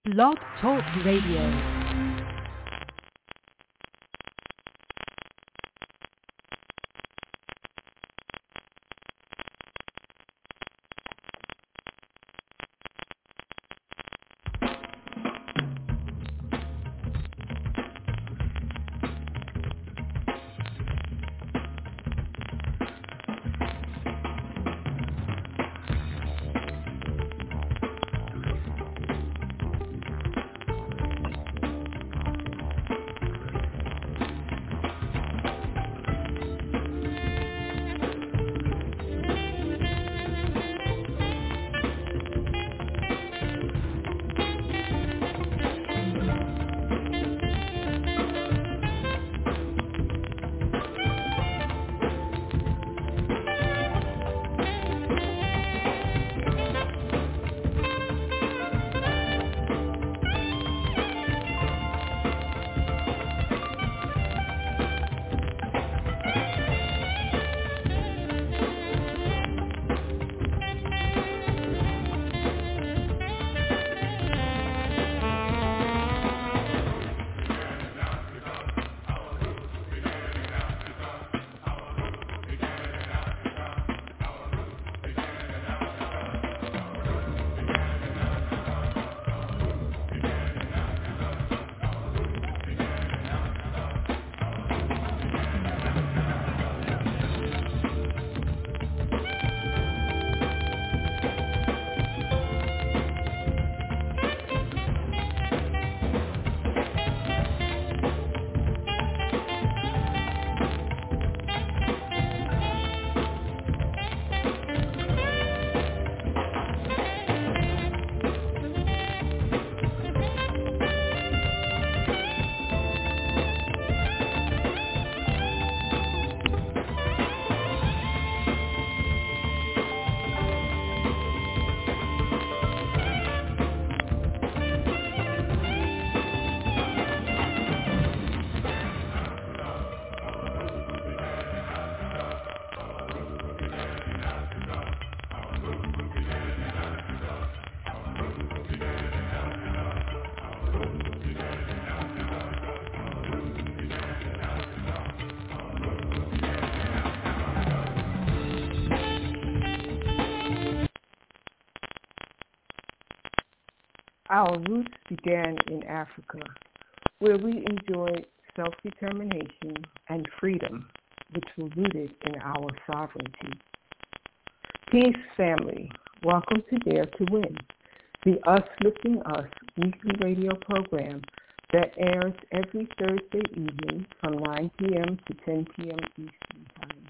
Blog Talk Radio. Our roots began in Africa, where we enjoyed self-determination and freedom, which were rooted in our sovereignty. Peace, family. Welcome to Dare to Win, the Us Lifting Us weekly radio program that airs every Thursday evening from 9 p.m. to 10 p.m. Eastern Time.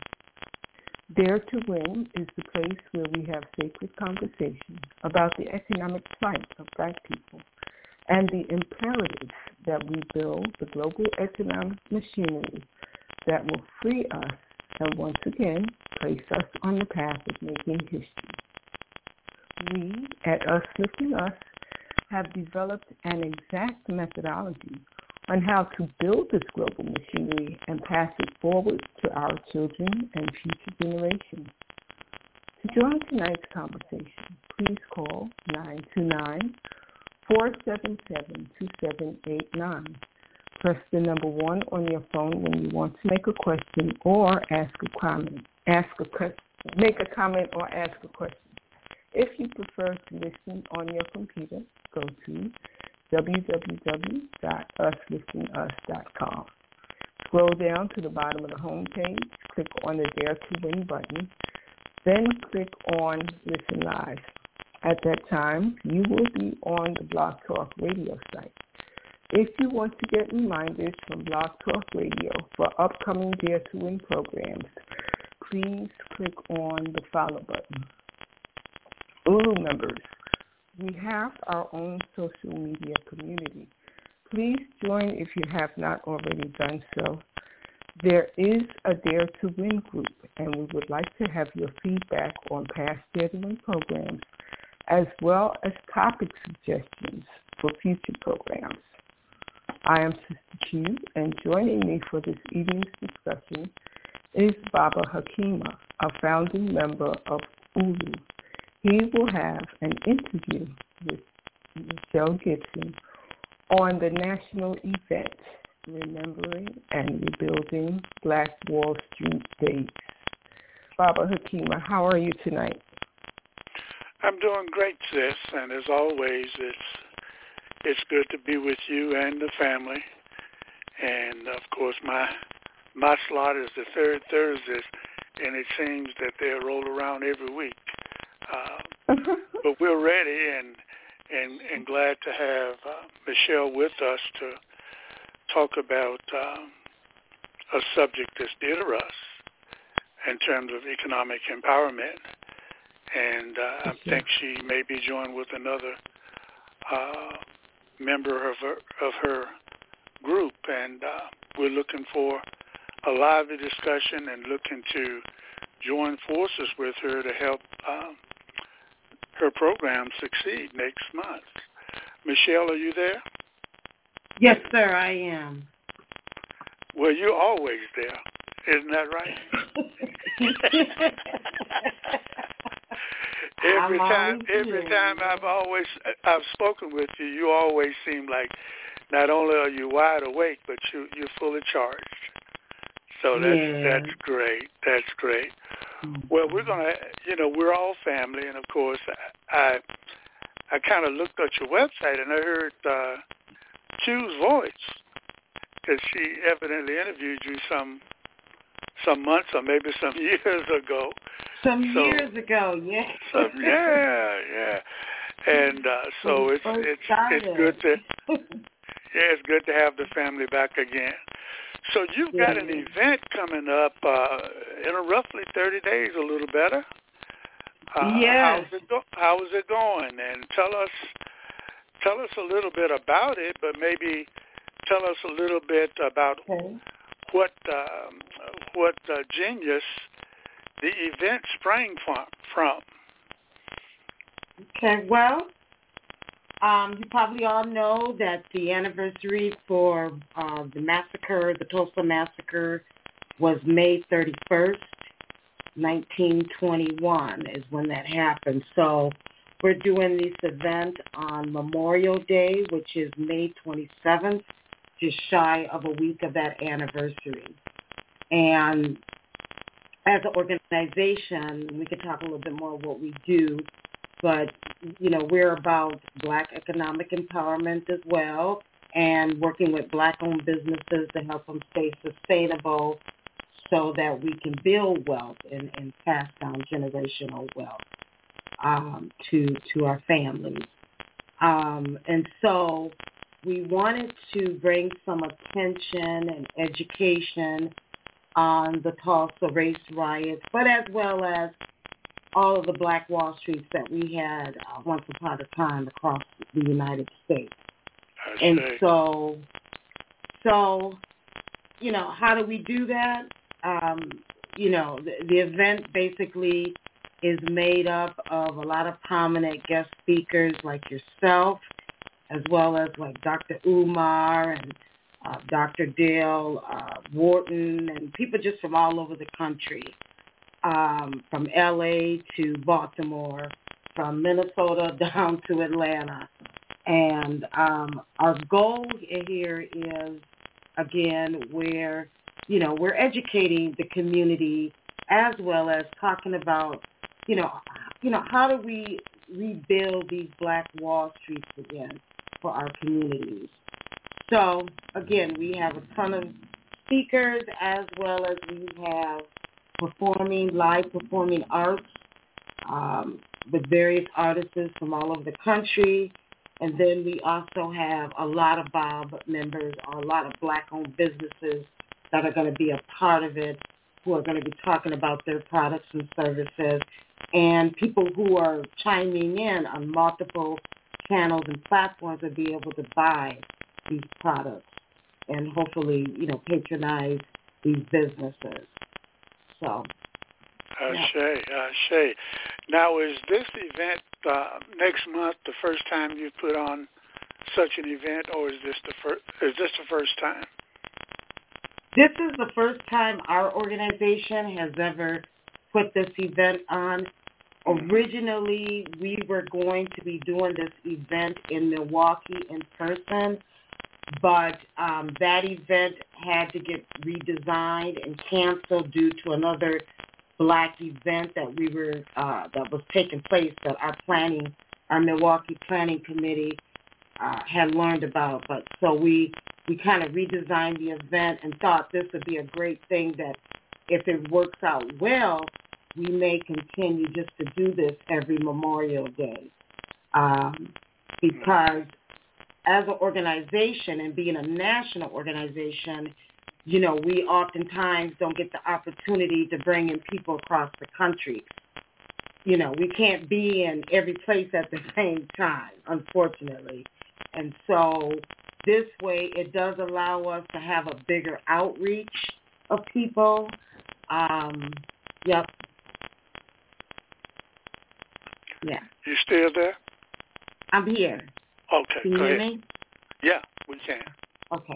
Dare to Win is the place where we have sacred conversations about the economic plight of Black people and the imperatives that we build the global economic machinery that will free us and once again place us on the path of making history. We at Us Lifting Us have developed an exact methodology on how to build this global machinery and pass it forward to our children and future generations. To join tonight's conversation, please call 929-477-2789. Press the number 1 on your phone when you want to make a question or ask a comment. Make a comment or ask a question. If you prefer to listen on your computer, go to www.usliftingus.com. Scroll down to the bottom of the home page, click on the Dare to Win button, then click on Listen Live. At that time, you will be on the Blog Talk Radio site. If you want to get reminders from Blog Talk Radio for upcoming Dare to Win programs, please click on the Follow button. Ulu members, we have our own social media community. Please join if you have not already done so. There is a Dare to Win group, and we would like to have your feedback on past Dare to Win programs, as well as topic suggestions for future programs. I am Sister Q, and joining me for this evening's discussion is Baba Hakima, a founding member of ULU. He will have an interview with Michelle Gibson, on the national event, Remembering and Rebuilding Black Wall Street Days. Baba Hakima, how are you tonight? I'm doing great, sis, and as always, it's good to be with you and the family. And of course, my slot is the third Thursdays, and it seems that they roll around every week. But we're ready and glad to have Michelle with us to talk about a subject that's dear to us in terms of economic empowerment. And I think she may be joined with another member of her group, and we're looking for a lively discussion and looking to join forces with her to help her program succeed next month. Michelle, are you there? Yes, sir, I am. Well, you're always there. Isn't that right? Every time I've spoken with you, you always seem like not only are you wide awake, but you're fully charged. So that's great. That's great. Well, we're gonna, we're all family, and of course, I kind of looked at your website and I heard Q's voice, because she evidently interviewed you some months or maybe some years ago. Years ago, yeah. Yeah. And so it's good to it's good to have the family back again. So you've got an event coming up in roughly 30 days, a little better. Yes. How is it going? And tell us a little bit about it, but maybe tell us a little bit about what genius the event sprang from. Okay, well, you probably all know that the anniversary for the Tulsa Massacre, was May 31st, 1921 is when that happened. So we're doing this event on Memorial Day, which is May 27th, just shy of a week of that anniversary. And as an organization, we could talk a little bit more about what we do, but, we're about Black economic empowerment as well, and working with Black-owned businesses to help them stay sustainable so that we can build wealth and pass down generational wealth to our families. And so we wanted to bring some attention and education on the Tulsa race riots, but as well as all of the Black Wall Streets that we had once upon a time across the United States. And so, how do we do that? The event basically is made up of a lot of prominent guest speakers like yourself, as well as like Dr. Umar and Dr. Dale Wharton, and people just from all over the country, from L.A. to Baltimore, from Minnesota down to Atlanta. And our goal here is, again, where, we're educating the community as well as talking about, how do we rebuild these Black Wall Streets again for our communities. So, again, we have a ton of speakers as well as we have live performing arts with various artists from all over the country. And then we also have a lot of BOB members or a lot of Black-owned businesses that are going to be a part of it, who are going to be talking about their products and services, and people who are chiming in on multiple channels and platforms will be able to buy these products and hopefully, patronize these businesses. So. Ashe. Now, is this event next month the first time you put on such an event, or is this the first time? This is the first time our organization has ever put this event on. Originally, we were going to be doing this event in Milwaukee in person, but that event had to get redesigned and canceled due to another Black event that was taking place that our Milwaukee Planning Committee had learned about. But so we kind of redesigned the event and thought this would be a great thing that if it works out well, we may continue just to do this every Memorial Day. Because as an organization and being a national organization, we oftentimes don't get the opportunity to bring in people across the country. We can't be in every place at the same time, unfortunately. And so this way it does allow us to have a bigger outreach of people. Yep. Yeah. You still there? I'm here. Okay, can you hear me? Yeah, we can. Okay.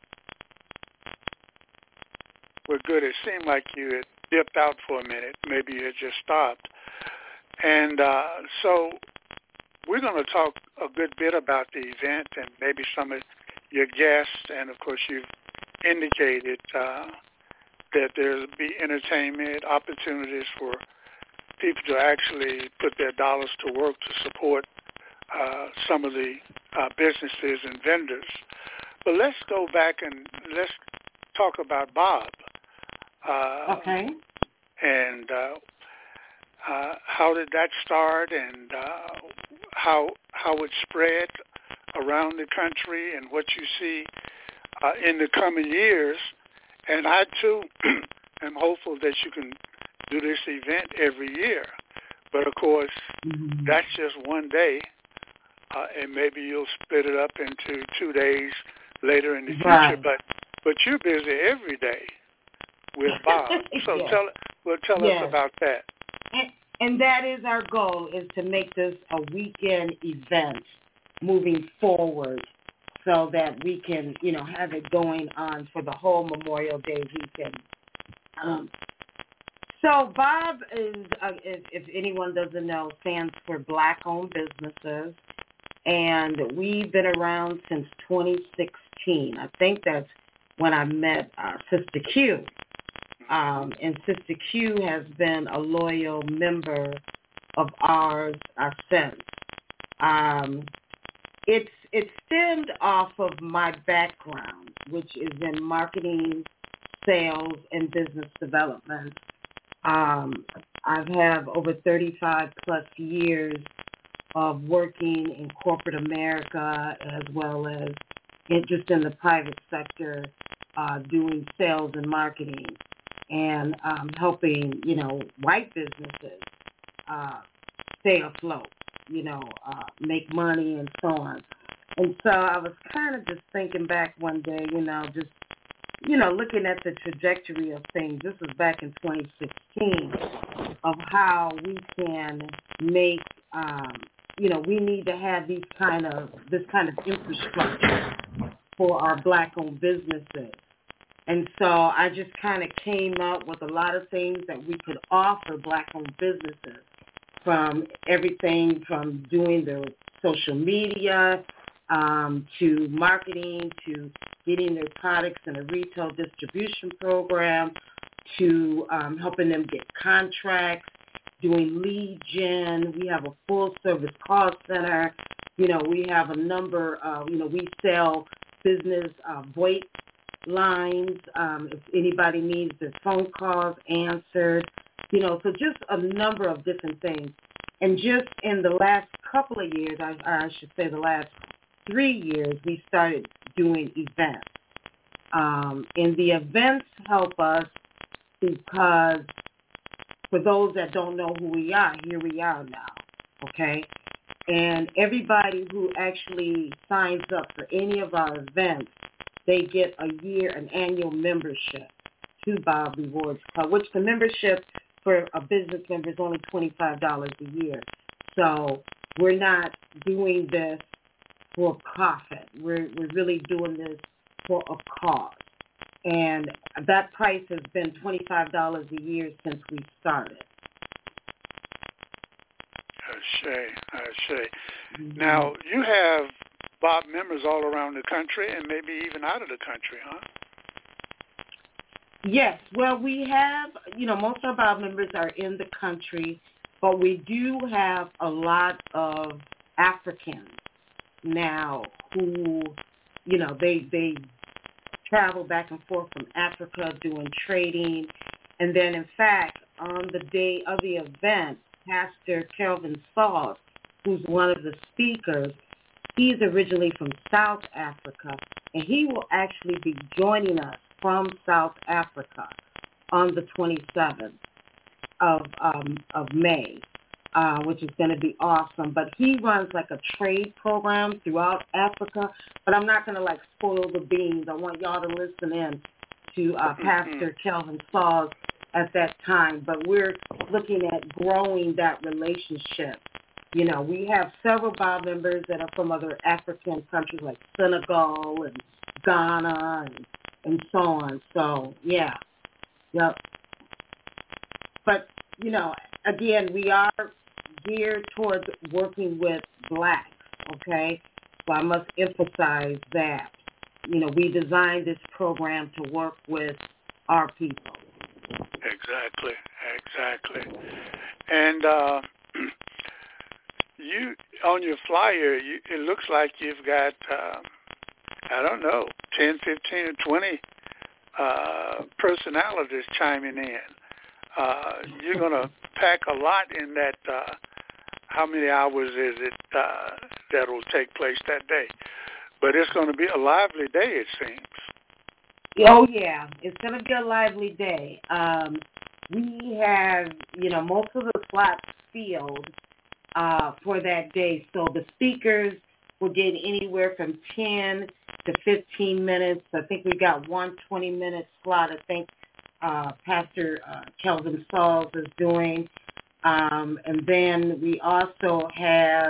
We're good. It seemed like you had dipped out for a minute. Maybe you had just stopped. And so we're going to talk a good bit about the event and maybe some of your guests. And, of course, you've indicated that there'll be entertainment, opportunities for people to actually put their dollars to work to support some of the businesses and vendors. But let's go back and let's talk about Bob. Okay. And how did that start, and how it spread around the country, and what you see in the coming years. And I, too, am hopeful that you can do this event every year. But, of course, that's just one day, and maybe you'll split it up into 2 days later in the future. Right. But you're busy every day with Bob. So yes. tell yes. us about that. And that is our goal, is to make this a weekend event moving forward so that we can, have it going on for the whole Memorial Day weekend. So Bob is, if anyone doesn't know, stands for Black-Owned Businesses, and we've been around since 2016. I think that's when I met Sister Q. And Sister Q has been a loyal member of ours since. It stemmed off of my background, which is in marketing, sales, and business development. I have over 35 plus years of working in corporate America as well as just in the private sector, doing sales and marketing and helping, white businesses stay afloat, make money and so on. And so I was kind of just thinking back one day, just, looking at the trajectory of things. This was back in 2016 of how we can make, we need to have this kind of infrastructure for our Black-owned businesses. And so I just kind of came up with a lot of things that we could offer Black-owned businesses, from everything from doing the social media to marketing, to getting their products in a retail distribution program, to helping them get contracts, doing lead gen. We have a full-service call center. We have a number of, we sell business VoIP lines. If anybody needs their phone calls answered, so just a number of different things. And just in the last couple of years, I should say the last 3 years, we started doing events. And the events help us because for those that don't know who we are, here we are now, okay? And everybody who actually signs up for any of our events, they get an annual membership to Bob Rewards Club, which the membership for a business member is only $25 a year. So we're not doing this for profit. We're really doing this for a cause. And that price has been $25 a year since we started. Ashe. Now, you have Bob members all around the country and maybe even out of the country, huh? Yes. Well, we have, most of our members are in the country, but we do have a lot of Africans now who, they travel back and forth from Africa doing trading. And then, in fact, on the day of the event, Pastor Kelvin Sauls, who's one of the speakers, he's originally from South Africa, and he will actually be joining us from South Africa on the 27th of May, which is going to be awesome. But he runs like a trade program throughout Africa, but I'm not going to spoil the beans. I want y'all to listen in to Pastor Kelvin Sauls at that time, but we're looking at growing that relationship. We have several Bob members that are from other African countries like Senegal and Ghana and so on. So, yeah. Yep. But, again, we are geared towards working with blacks, okay? So I must emphasize that. We designed this program to work with our people. Exactly. And you, on your flyer, it looks like you've got, 10, 15, or 20 personalities chiming in. You're going to pack a lot in that. How many hours is it that will take place that day? But it's going to be a lively day, it seems. Oh, yeah. It's going to be a lively day. We have, most of the slots filled for that day. So the speakers will get anywhere from 10 to 15 minutes. I think we got one 20-minute slot, I think Pastor Kelvin Sauls is doing. And then we also have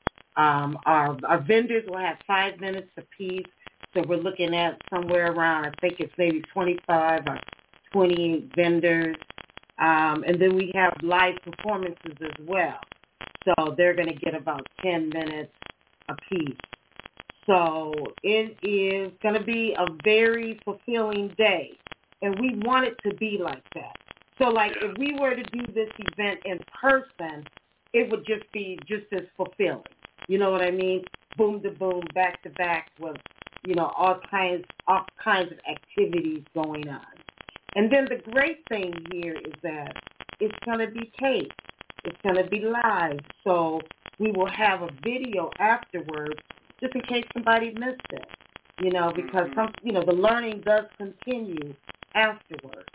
our vendors will have 5 minutes apiece. So we're looking at somewhere around, I think it's maybe 25 or 28 vendors. And then we have live performances as well. So they're going to get about 10 minutes apiece. So it is going to be a very fulfilling day. And we want it to be like that. So if we were to do this event in person, it would just be just as fulfilling. You know what I mean? Boom to boom, back to back with, all kinds of activities going on. And then the great thing here is that it's going to be taped. It's going to be live. So we will have a video afterwards just in case somebody missed it, because the learning does continue afterwards.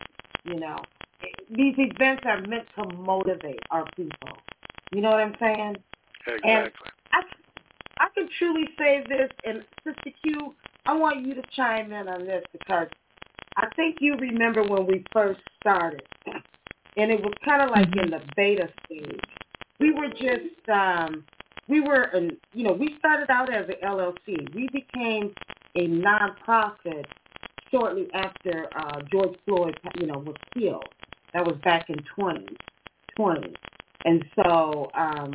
These events are meant to motivate our people. You know what I'm saying? Exactly. And I can truly say this, and Sister Q, I want you to chime in on this because I think you remember when we first started, and it was kind of like in the beta stage. We were just, we started out as an LLC. We became a nonprofit shortly after George Floyd, was killed. That was back in 2020. And so,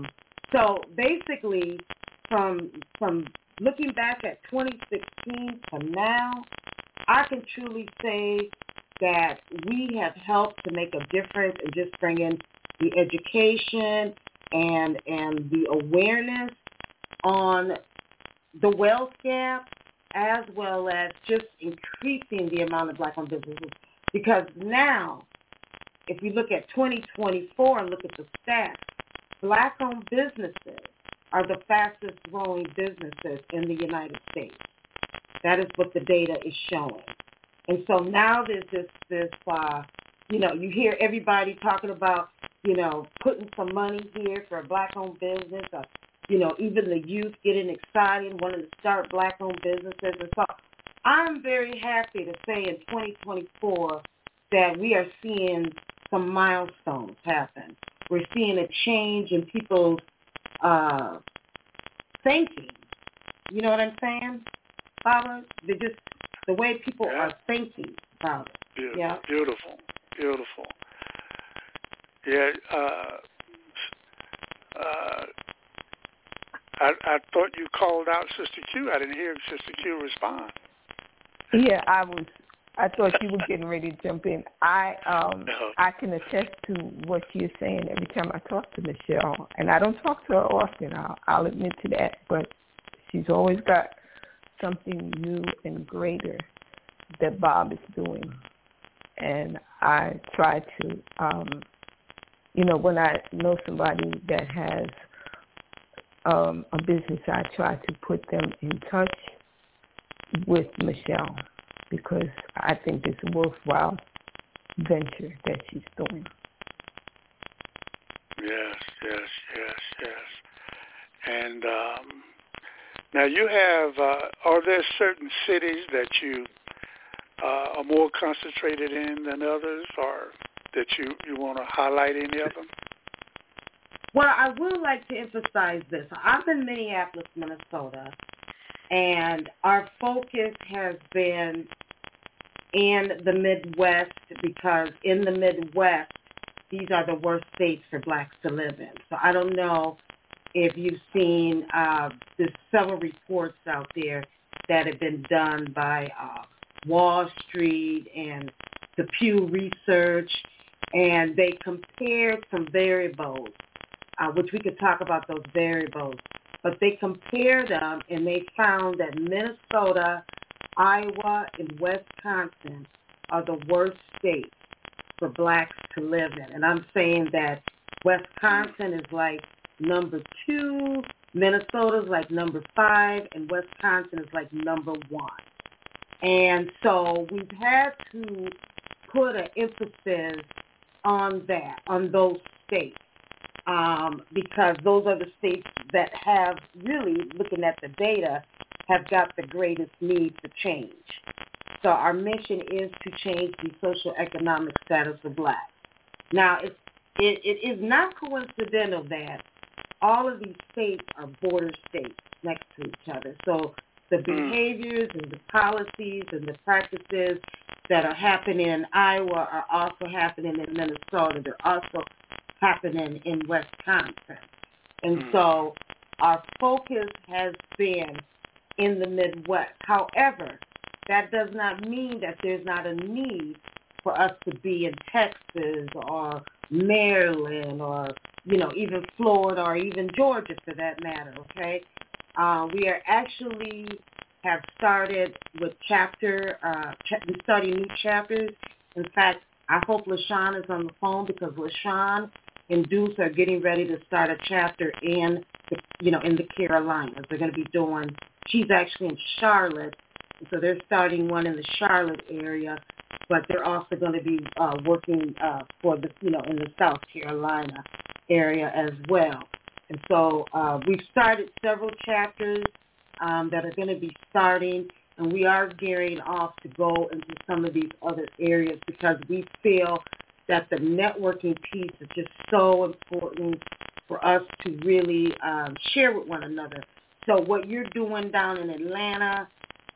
basically, from looking back at 2016 to now, I can truly say that we have helped to make a difference and just bring in the education and the awareness on the wealth gap, as well as just increasing the amount of black-owned businesses. Because now, if we look at 2024 and look at the stats, black-owned businesses are the fastest-growing businesses in the United States. That is what the data is showing. And so now there's this you hear everybody talking about, putting some money here for a black-owned business, or, even the youth getting excited, wanting to start black-owned businesses. And so I'm very happy to say in 2024 that we are seeing some milestones happen. We're seeing a change in people's thinking. You know what I'm saying, Baba? The way people are thinking about it. Yeah. Beautiful. Yeah. I thought you called out Sister Q. I didn't hear Sister Q respond. Yeah, I thought you were getting ready to jump in. I can attest to what you're saying every time I talk to Michelle, and I don't talk to her often. I'll admit to that, but she's always got something new and greater that Bob is doing, and I try to, when I know somebody that has a business, I try to put them in touch with Michelle, because I think it's a worthwhile venture that she's doing. Yes. And now you have, are there certain cities that you are more concentrated in than others, or that you want to highlight any of them? Well, I would like to emphasize this. I'm in Minneapolis, Minnesota, and our focus has been in the Midwest, because in the Midwest, these are the worst states for blacks to live in. So I don't know if you've seen, there's several reports out there that have been done by Wall Street and the Pew Research, and they compared some variables, which we could talk about those variables, but they compared them and they found that Minnesota, Iowa, and Wisconsin are the worst states for blacks to live in. And I'm saying that Wisconsin is like number 2, Minnesota's like number 5, and Wisconsin is like number 1. And so we've had to put an emphasis on that, on those states, because those are the states that have really, looking at the data, have got the greatest need for change. So our mission is to change the socioeconomic status of blacks. Now, it is not coincidental that all of these states are border states next to each other. So the behaviors and the policies and the practices that are happening in Iowa are also happening in Minnesota. They're also happening in Wisconsin. And so our focus has been in the Midwest. However, that does not mean that there's not a need for us to be in Texas or Maryland or, even Florida or even Georgia for that matter, okay? We are actually have started with starting new chapters. In fact, I hope LaShawn is on the phone, because LaShawn and Deuce are getting ready to start a chapter in the Carolinas. They're going to be doing, she's actually in Charlotte, so they're starting one in the Charlotte area, but they're also going to be working for the, in the South Carolina area as well. And so we've started several chapters that are going to be starting, and we are gearing off to go into some of these other areas, because we feel that the networking piece is just so important for us to really share with one another. So what you're doing down in Atlanta,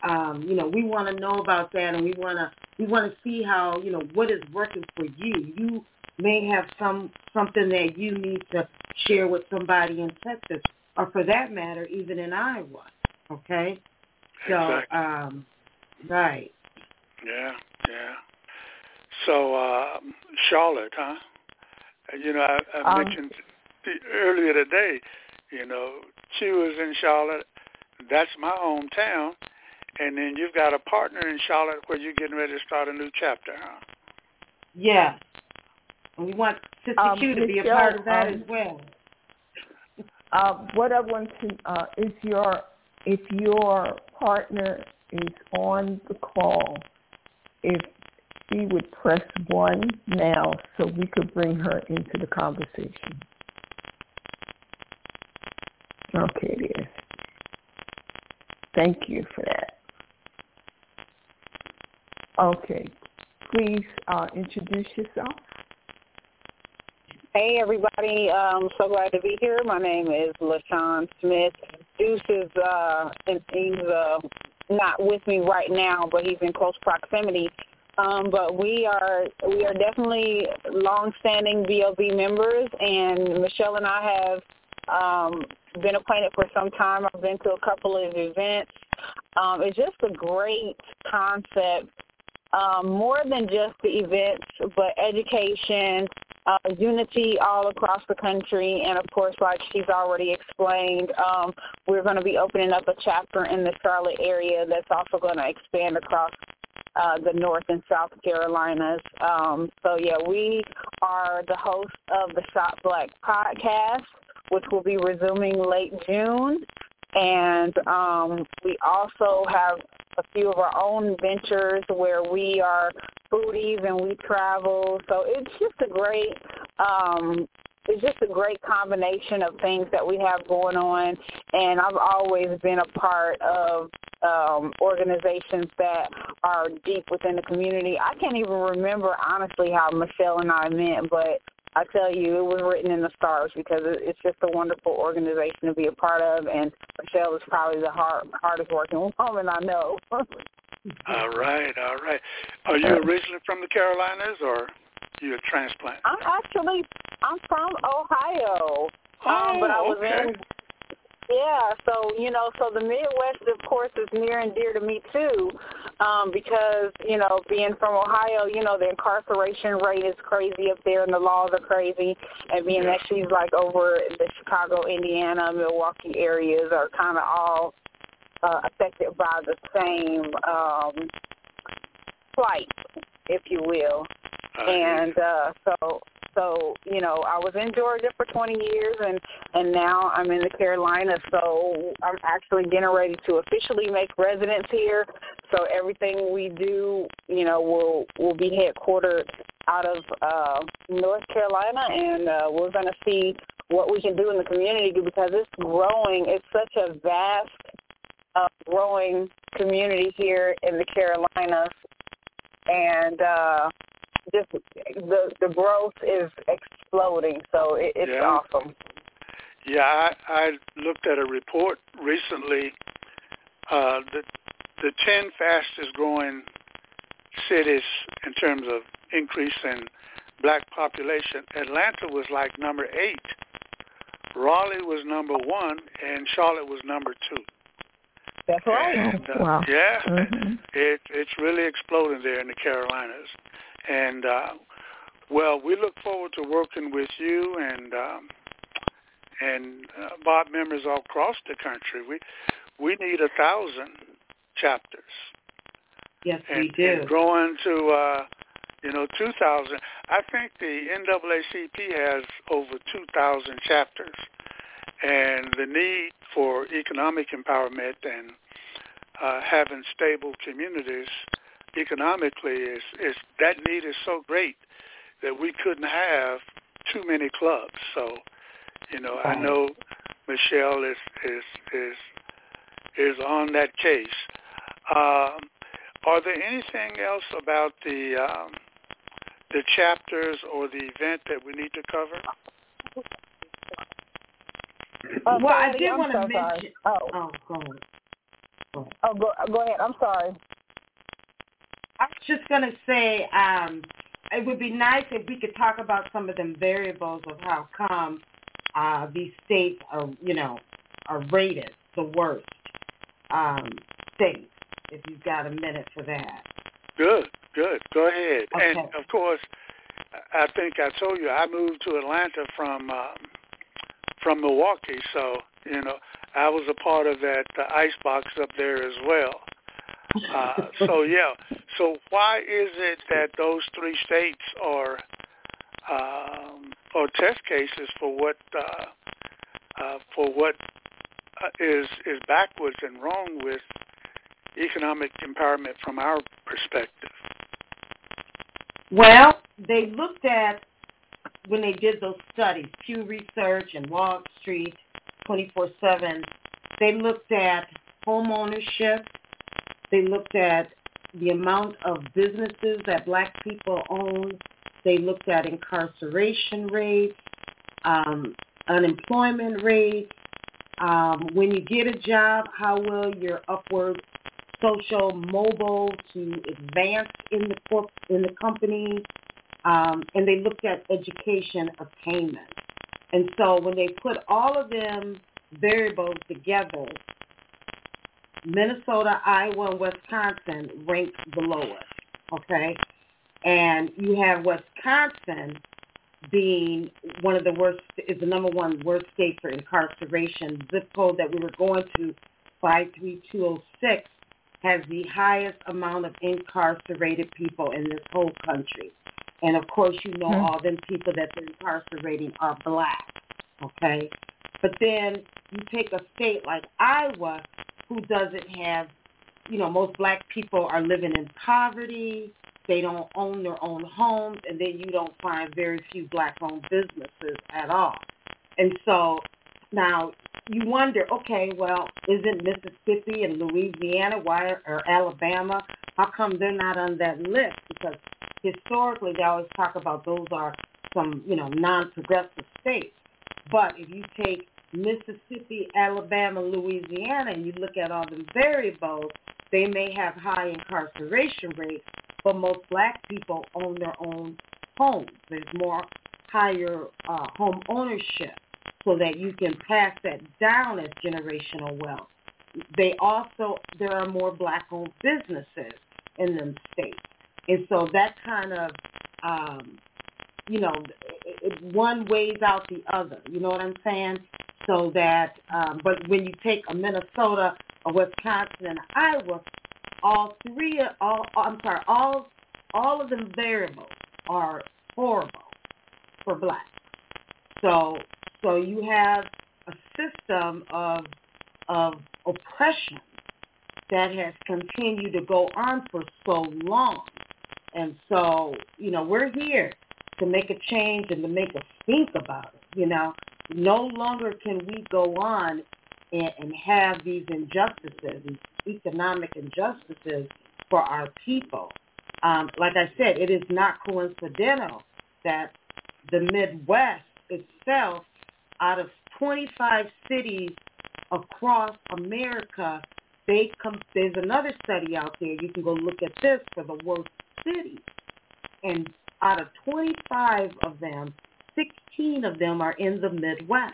we want to know about that, and we want to see how, what is working for you. You may have something that you need to share with somebody in Texas, or for that matter, even in Iowa. Okay? So, exactly. Right. Yeah. So, Charlotte, huh? I mentioned earlier today, Q is in Charlotte. That's my hometown. And then you've got a partner in Charlotte where you're getting ready to start a new chapter, huh? Yeah. And we want Sister Q to be a part of that as well. What I want to is if your partner is on the call, if she would press 1 now so we could bring her into the conversation. Okay, it is. Thank you for that. Okay. Please introduce yourself. Hey, everybody. I'm so glad to be here. My name is LaShawn Smith. Deuce is he's not with me right now, but he's in close proximity. But we are definitely long-standing VOB members, and Michelle and I have Been acquainted for some time. I've been to a couple of events. It's just a great concept, more than just the events, but education, unity all across the country, and of course, like she's already explained, we're going to be opening up a chapter in the Charlotte area that's also going to expand across the North and South Carolinas. We are the host of the Shop Black podcast, which will be resuming late June. And we also have a few of our own ventures where we are foodies and we travel. So it's just a great combination of things that we have going on. And I've always been a part of organizations that are deep within the community. I can't even remember, honestly, how Michelle and I met, but I tell you, it was written in the stars because it's just a wonderful organization to be a part of, and Michelle is probably the hardest working woman I know. All right. Are you originally from the Carolinas, or you a transplant? I'm from Ohio, but I was okay. So the Midwest, of course, is near and dear to me too, because, being from Ohio, the incarceration rate is crazy up there and the laws are crazy, and being that she's like over the Chicago, Indiana, Milwaukee areas are kind of all affected by the same plight, if you will. I was in Georgia for 20 years, and now I'm in the Carolinas, so I'm actually getting ready to officially make residence here. So everything we do, will be headquartered out of North Carolina, and we're going to see what we can do in the community because it's growing. It's such a vast, growing community here in the Carolinas, and just the growth is exploding, so it's awesome. Yeah, I looked at a report recently. The 10 fastest growing cities in terms of increase in black population, Atlanta was like number 8. Raleigh was number 1, and Charlotte was number 2. That's right. And, wow. Yeah, mm-hmm. It's really exploding there in the Carolinas. And, we look forward to working with you and BOP members all across the country. We need 1,000 chapters. Yes, we do. And growing to, 2,000. I think the NAACP has over 2,000 chapters. And the need for economic empowerment and having stable communities economically is that need is so great that we couldn't have too many clubs. So, I know Michelle is on that case. Are there anything else about the chapters or the event that we need to cover? I did want to mention. Go ahead. Go ahead. I'm sorry. I was just going to say it would be nice if we could talk about some of them variables of how come these states are rated the worst states, if you've got a minute for that. Good. Go ahead. Okay. And, of course, I think I told you I moved to Atlanta from Milwaukee, so, I was a part of that icebox up there as well. So why is it that those 3 states are test cases for what is backwards and wrong with economic empowerment from our perspective? Well, they looked at, when they did those studies, Pew Research and Wall Street 24/7, they looked at home ownership. They looked at the amount of businesses that black people own. They looked at incarceration rates, unemployment rates. When you get a job, how will your upward social mobile to advance in the company? And they looked at education attainment. And so when they put all of them variables together, Minnesota, Iowa, and Wisconsin rank the lowest, okay? And you have Wisconsin being one of the worst, is the number one worst state for incarceration. Zip code that we were going to, 53206, has the highest amount of incarcerated people in this whole country. And, of course, you know all them people that they're incarcerating are black, okay? But then you take a state like Iowa, who doesn't have, most black people are living in poverty. They don't own their own homes, and then you don't find very few black-owned businesses at all. And so now you wonder, okay, well, isn't Mississippi and Louisiana or Alabama, how come they're not on that list? Because historically they always talk about those are some, non-progressive states. But if you take Mississippi, Alabama, Louisiana, and you look at all the variables, they may have high incarceration rates, but most black people own their own homes. There's more higher home ownership so that you can pass that down as generational wealth. There are more black-owned businesses in them states. And so that kind of, one weighs out the other. You know what I'm saying? So that, but when you take a Minnesota, a Wisconsin, and Iowa, all of the variables are horrible for blacks. So you have a system of oppression that has continued to go on for so long. And so, we're here to make a change and to make us think about it, No longer can we go on and have these injustices, these economic injustices for our people. Like I said, it is not coincidental that the Midwest itself, out of 25 cities across America, there's another study out there. You can go look at this for the worst cities. And out of 25 of them, 16 of them are in the Midwest.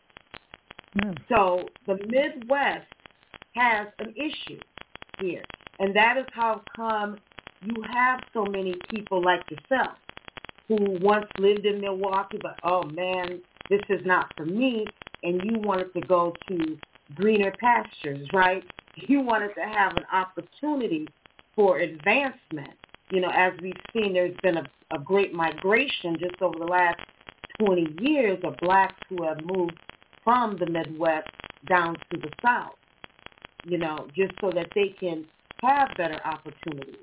So the Midwest has an issue here. And that is how come you have so many people like yourself who once lived in Milwaukee, but, oh, man, this is not for me, and you wanted to go to greener pastures, right? You wanted to have an opportunity for advancement. As we've seen, there's been a great migration just over the last 20 years of blacks who have moved from the Midwest down to the South, just so that they can have better opportunities.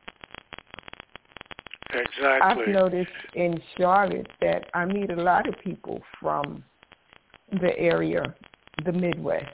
Exactly. I've noticed in Charlotte that I meet a lot of people from the area, the Midwest,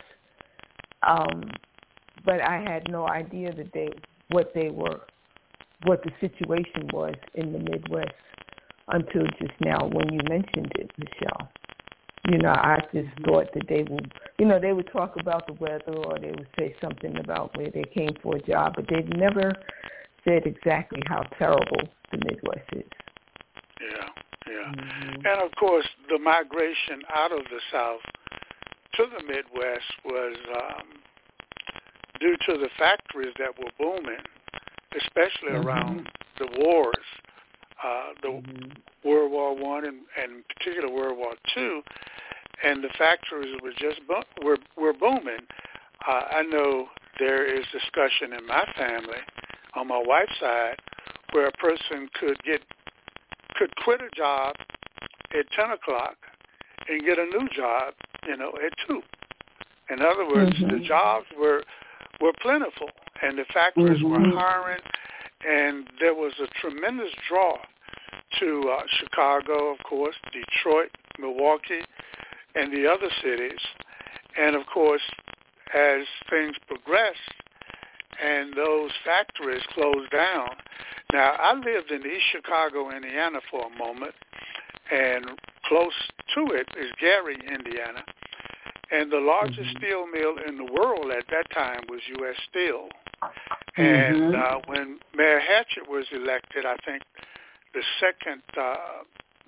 but I had no idea that what the situation was in the Midwest until just now when you mentioned it, Michelle. I just thought that they would talk about the weather, or they would say something about where they came for a job, but they've never said exactly how terrible the Midwest is. Yeah. And, of course, the migration out of the South to the Midwest was due to the factories that were booming, especially around the wars, the World War I and in particular World War II, and the factories were just were booming. I know there is discussion in my family on my wife's side where a person could quit a job at 10 o'clock and get a new job, at 2. In other words, the jobs were plentiful, and the factories were hiring, and there was a tremendous draw to Chicago, of course, Detroit, Milwaukee, and the other cities. And, of course, as things progressed and those factories closed down. Now, I lived in East Chicago, Indiana for a moment, and close to it is Gary, Indiana. And the largest steel mill in the world at that time was U.S. Steel. And when Mayor Hatchett was elected, I think the second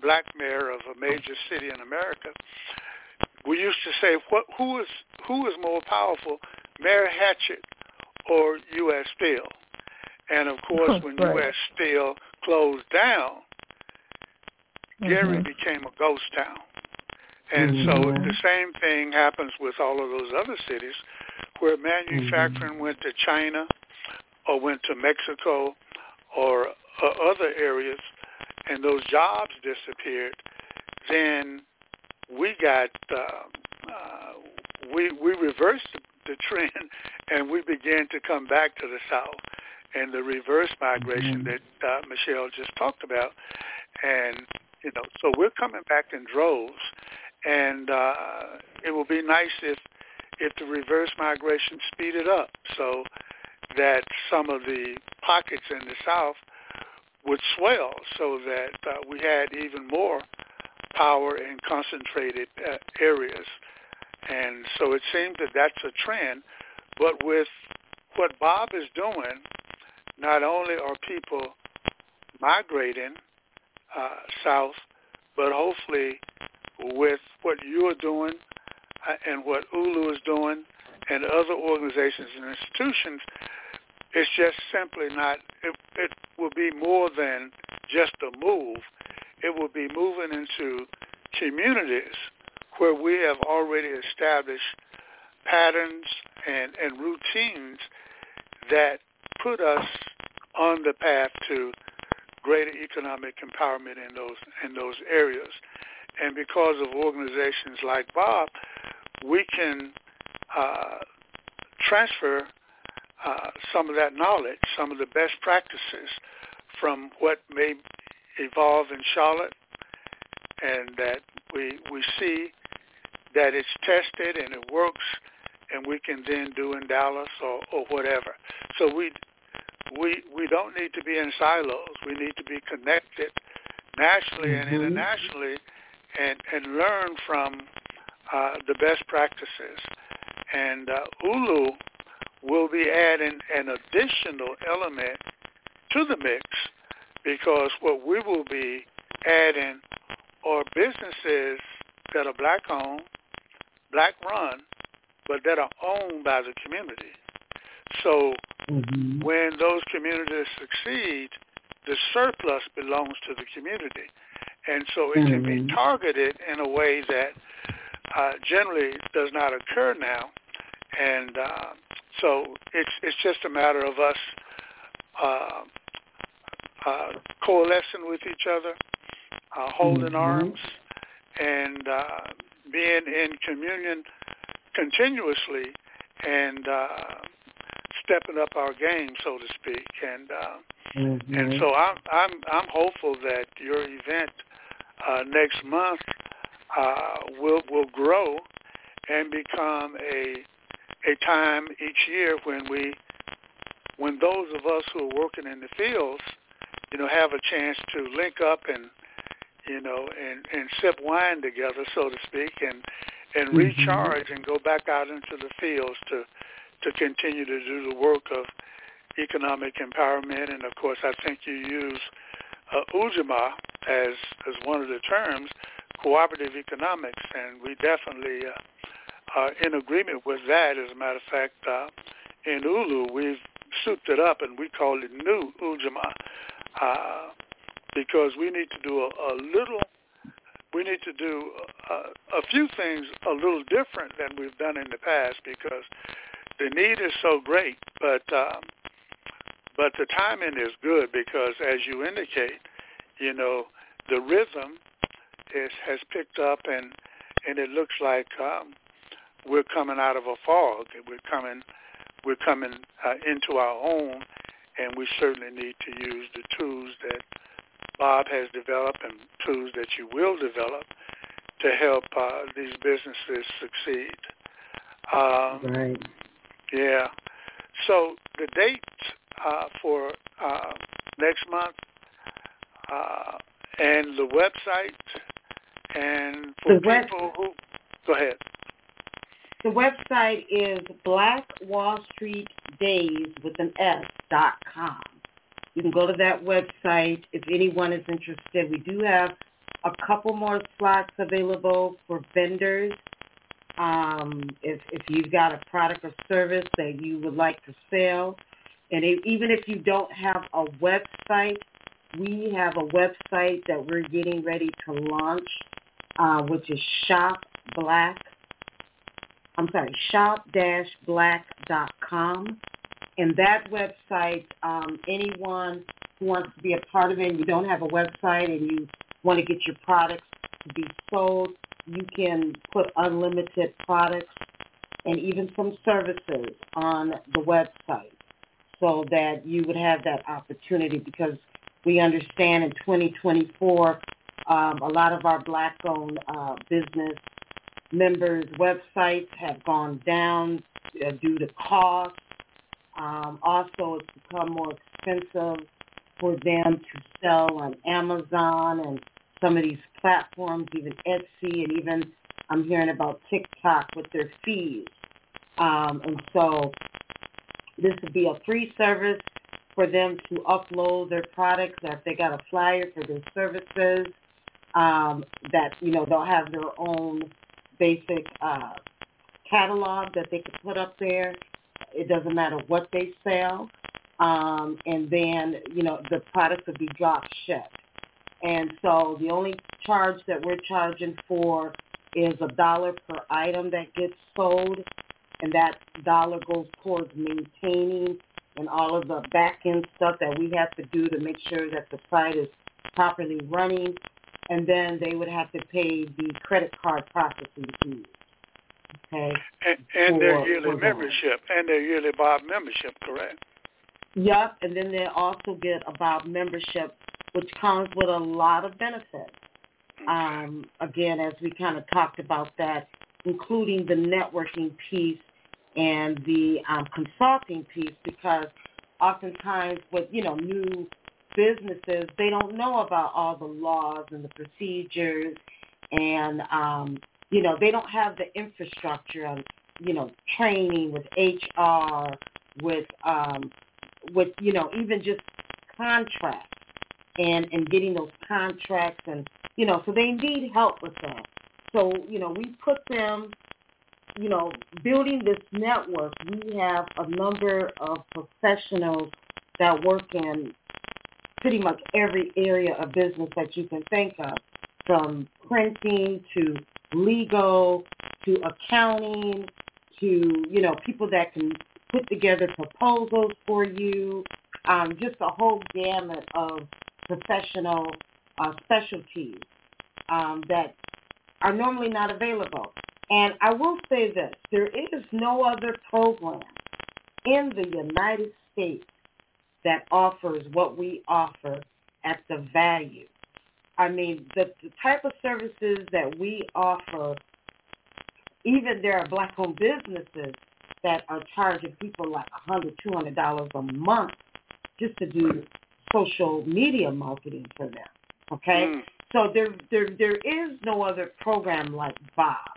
black mayor of a major city in America, we used to say, who is more powerful, Mayor Hatchett or U.S. Steel? And of course, when U.S. Steel closed down, Gary became a ghost town. And so the same thing happens with all of those other cities where manufacturing went to China or went to Mexico or other areas, and those jobs disappeared. Then we got we reversed the trend, and we began to come back to the South, and the reverse migration that Michelle just talked about. And so we're coming back in droves, and it will be nice if the reverse migration speeded up so that some of the pockets in the South would swell, so that we had even more power in concentrated areas. And so it seems that that's a trend. But with what Bob is doing, not only are people migrating south, but hopefully with what you're doing and what ULU is doing and other organizations and institutions, it's just simply not, it will be more than just a move. It will be moving into communities where we have already established patterns and routines that put us on the path to greater economic empowerment in those areas. And because of organizations like Bob, we can transfer some of that knowledge, some of the best practices from what may evolve in Charlotte, and that we see that it's tested and it works, and we can then do in Dallas or whatever. So we don't need to be in silos. We need to be connected nationally and internationally and learn from the best practices. And ULU will be adding an additional element to the mix, because what we will be adding are businesses that are black-owned, black-run, but that are owned by the community. So when those communities succeed, the surplus belongs to the community. And so it can be targeted in a way that generally does not occur now. And so it's just a matter of us coalescing with each other, holding arms, and being in communion continuously, and stepping up our game, so to speak. And so I'm hopeful that your event next month will grow and become a time each year when those of us who are working in the fields, have a chance to link up and sip wine together, so to speak, and recharge and go back out into the fields to continue to do the work of economic empowerment. And of course, I think you use Ujamaa as one of the terms, cooperative economics, and we definitely are in agreement with that. As a matter of fact, in ULU, we've souped it up and we call it New Ujamaa, because we need to do a few things a little different than we've done in the past, because the need is so great, but the timing is good, because as you indicate, the rhythm has picked up, and it looks like we're coming out of a fog. We're coming into our own, and we certainly need to use the tools that Bob has developed and tools that you will develop to help these businesses succeed. Right. Yeah. So the date for next month and the website, and for people who... Go ahead. The website is blackwallstreetdays.com. You can go to that website if anyone is interested. We do have a couple more slots available for vendors. If you've got a product or service that you would like to sell, and even if you don't have a website, we have a website that we're getting ready to launch, which is shop-black.com. And that website, anyone who wants to be a part of it and you don't have a website and you want to get your products to be sold, you can put unlimited products and even some services on the website so that you would have that opportunity, because we understand in 2024, a lot of our Black-owned business members' websites have gone down due to cost. Also, it's become more expensive for them to sell on Amazon and some of these platforms, even Etsy, and even I'm hearing about TikTok with their fees. And so this would be a free service for them to upload their products, or if they got a flyer for their services, that, they'll have their own basic catalog that they could put up there. It doesn't matter what they sell. And then, the product would be drop shipped. And so the only charge that we're charging for is $1 per item that gets sold, and that dollar goes towards maintaining and all of the back-end stuff that we have to do to make sure that the site is properly running. And then they would have to pay the credit card processing fees. Okay. And their yearly membership, and their yearly Bob membership, correct? Yep, and then they also get a Bob membership, which comes with a lot of benefits. Again, as we kind of talked about that, including the networking piece and the consulting piece, because oftentimes with, new businesses, they don't know about all the laws and the procedures, and, they don't have the infrastructure of, training with HR, with even just contracts and getting those contracts, and, so they need help with that. So, we put them, building this network. We have a number of professionals that work in pretty much every area of business that you can think of, from printing to legal to accounting to, people that can put together proposals for you, just a whole gamut of professional specialties that are normally not available. And I will say this, there is no other program in the United States that offers what we offer at the value. I mean, the type of services that we offer, even there are Black-owned businesses that are charging people like $100, $200 a month just to do social media marketing for them, okay? So there is no other program like Bob,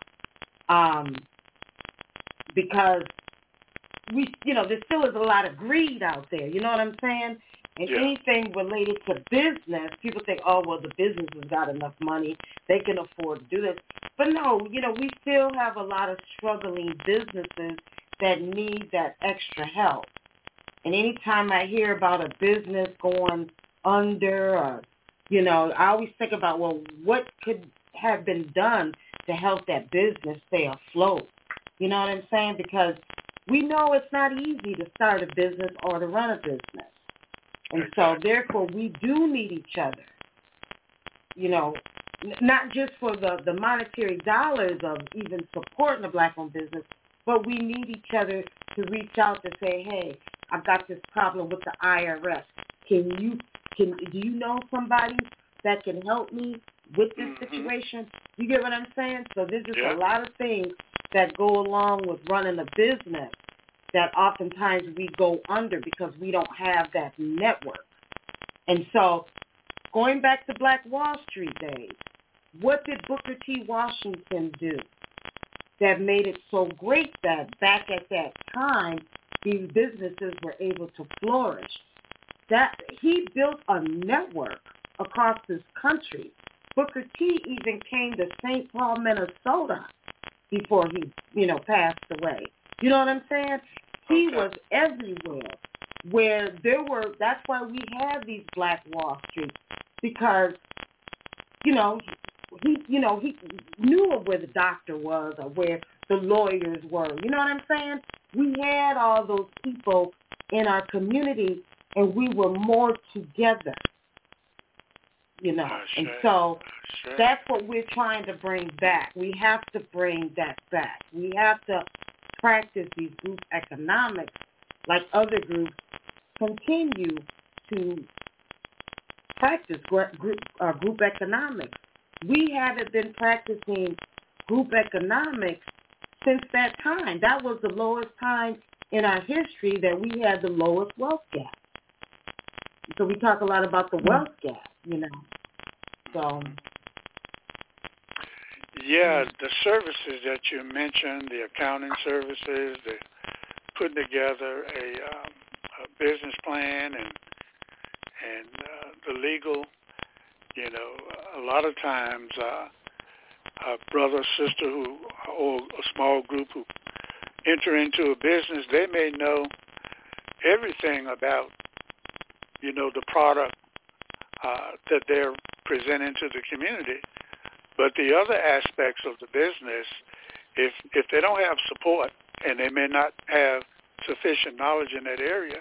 because there still is a lot of greed out there, you know what I'm saying? And anything related to business, people think, oh, well, the business has got enough money, they can afford to do this. But no, we still have a lot of struggling businesses that need that extra help. And anytime I hear about a business going under, or, I always think about, well, what could have been done to help that business stay afloat? You know what I'm saying? Because we know it's not easy to start a business or to run a business. And so, therefore, we do need each other, not just for the monetary dollars of even supporting a Black-owned business, but we need each other to reach out to say, hey, I've got this problem with the IRS. Do you know somebody that can help me with this situation? You get what I'm saying? So there's just a lot of things that go along with running a business that oftentimes we go under because we don't have that network. And so going back to Black Wall Street days, what did Booker T. Washington do that made it so great that back at that time these businesses were able to flourish? That he built a network across this country Booker T even came to St. Paul, Minnesota before he, passed away. You know what I'm saying? He was everywhere where that's why we have these Black Wall Street, because, he knew where the doctor was or where the lawyers were. You know what I'm saying? We had all those people in our community, and we were more together, And so that's what we're trying to bring back. We have to bring that back. We have to practice these group economics like other groups continue to practice group economics. We haven't been practicing group economics since that time. That was the lowest time in our history that we had the lowest wealth gap. So we talk a lot about the wealth gap, So. Yeah, the services that you mentioned, the accounting services, the putting together a business plan and the legal, a lot of times a brother or sister or a small group who enter into a business, they may know everything about, the product that they're presenting to the community. But the other aspects of the business, if they don't have support and they may not have sufficient knowledge in that area,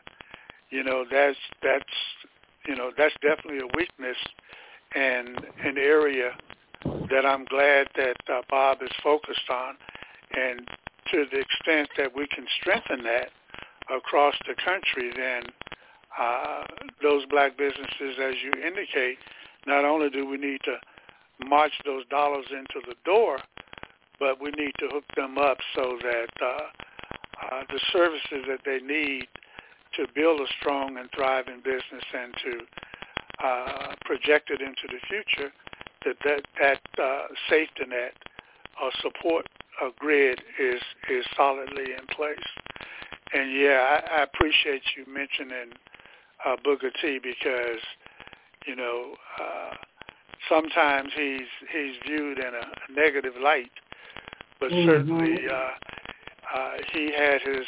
that's definitely a weakness and an area that I'm glad that Bob is focused on. And to the extent that we can strengthen that across the country, then those black businesses, as you indicate, not only do we need to march those dollars into the door, but we need to hook them up so that the services that they need to build a strong and thriving business and to project it into the future, that safety net or support grid is solidly in place. And I appreciate you mentioning Booker T, because sometimes he's viewed in a negative light, but certainly he had his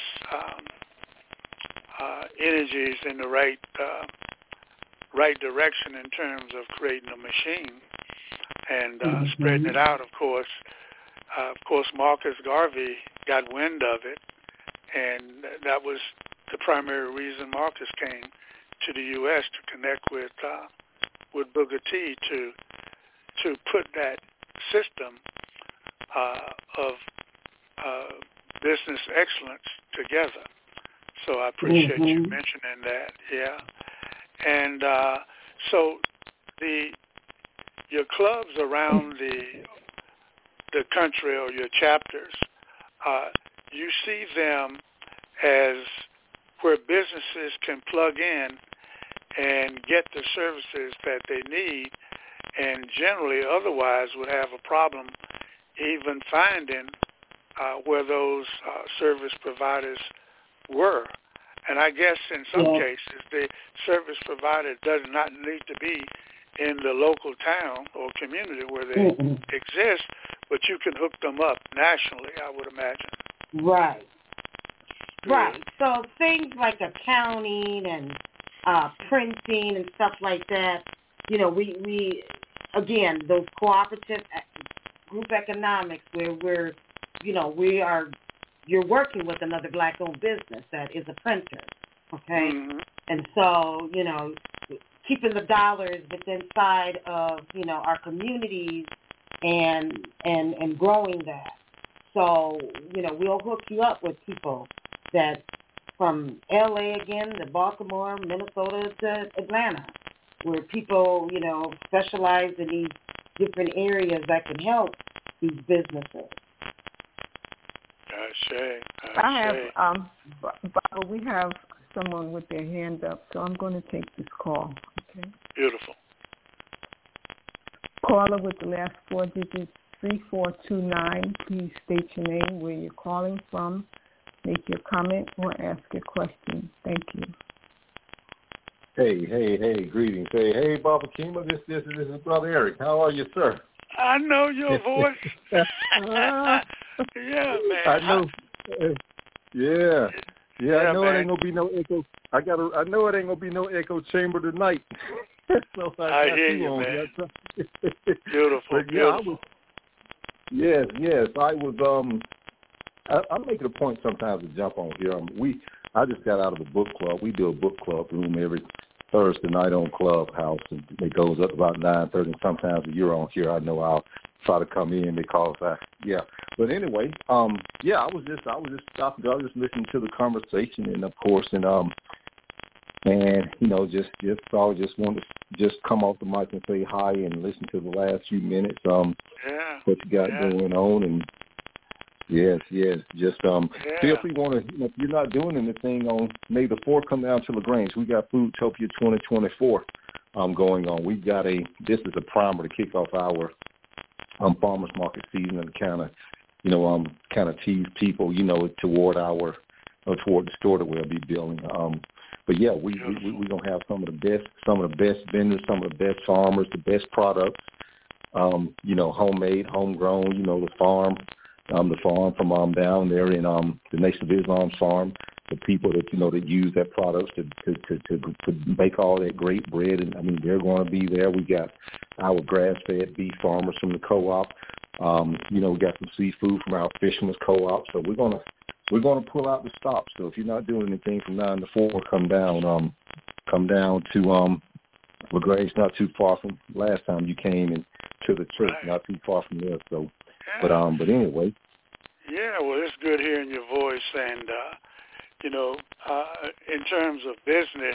energies in the right direction in terms of creating a machine and spreading it out. Of course, Marcus Garvey got wind of it, and that was the primary reason Marcus came to the U.S. to connect with Booker T to put that system of business excellence together. So I appreciate you mentioning that. Yeah, and so your clubs around the country or your chapters, you see them as where businesses can plug in and get the services that they need, and generally otherwise would have a problem even finding where those service providers were. And I guess in some cases the service provider does not need to be in the local town or community where they exist, but you can hook them up nationally, I would imagine. Right. Right. So things like accounting and printing and stuff like that, we again, those cooperative group economics where you're working with another black-owned business that is a printer, okay? And so, keeping the dollars within inside of, our communities and growing that. So, we'll hook you up with people that from L.A. again to Baltimore, Minnesota to Atlanta, where people, specialize in these different areas that can help these businesses. I have, Barbara, we have someone with their hand up, so I'm going to take this call. Okay. Beautiful. Caller with the last four digits, 3429. Please state your name, where you're calling from, make your comment, or ask your question. Thank you. Hey, greetings. Hey, Baba Kima, this is Brother Eric. How are you, sir? I know your voice. Yeah, man. I know. Yeah, I know man. it ain't gonna be no echo. I know it ain't gonna be no echo chamber tonight. So I hear you, man. Beautiful, but beautiful. I was. I make it a point sometimes to jump on here. I just got out of a book club. We do a book club room every Thursday night on Clubhouse, and it goes up about 9:30. And sometimes if you're on here, I know I'll try to come in because But anyway, I was just listening to the conversation, and of course, and just wanted to just come off the mic and say hi and listen to the last few minutes. What you got going on, and yes. Just feel free if you're not doing anything on May the 4th, come down to LaGrange. We got Foodtopia 2024 going on. This is a primer to kick off our farmers market season, and kind of tease people, toward the store that we'll be building. But yeah, we're gonna have some of the best vendors, some of the best farmers, the best products. Homemade, homegrown. The farm from down there in the Nation of Islam's farm. The people that that use that products to make all that great bread, and they're going to be there. We got our grass-fed beef farmers from the co-op. We got some seafood from our fishermen's co-op. So we're gonna pull out the stops. So if you're not doing anything from 9 to 4, come down to LaGrange, not too far from last time you came in to the church, not too far from there. So, but anyway. Yeah, well, it's good hearing your voice, and in terms of business,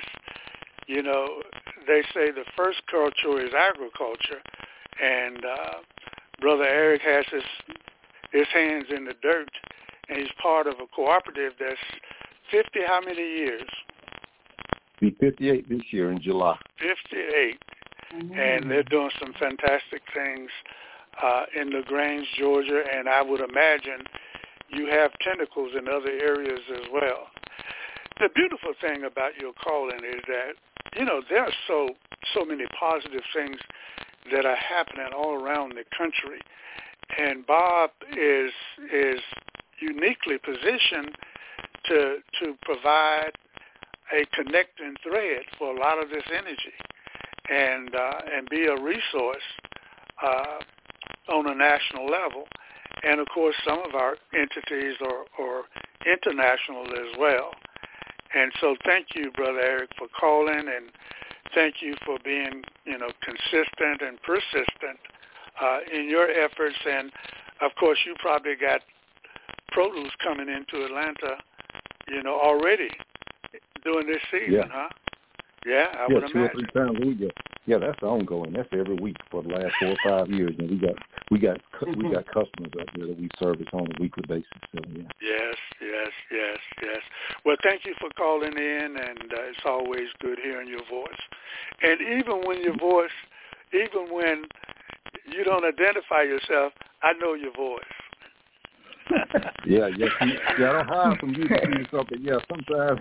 they say the first culture is agriculture, and Brother Eric has his hands in the dirt, and he's part of a cooperative that's 50 how many years? Be 58 this year in July. 58, and they're doing some fantastic things in LaGrange, Georgia, and I would imagine you have tentacles in other areas as well. The beautiful thing about your calling is that, there are so many positive things that are happening all around the country, and Bob is uniquely positioned to provide a connecting thread for a lot of this energy, and be a resource on a national level. And, of course, some of our entities are international as well. And so thank you, Brother Eric, for calling, and thank you for being, consistent and persistent in your efforts. And, of course, you probably got produce coming into Atlanta, already during this season, huh? Yeah, I would imagine. 2 or 3 times a week. Yeah, that's ongoing. That's every week for the last 4 or 5 years, and we got customers up there that we service on a weekly basis. So yeah. Yes. Well, thank you for calling in, and it's always good hearing your voice. And even when you don't identify yourself, I know your voice. Yeah, I don't hide from you to see something. Yeah, sometimes.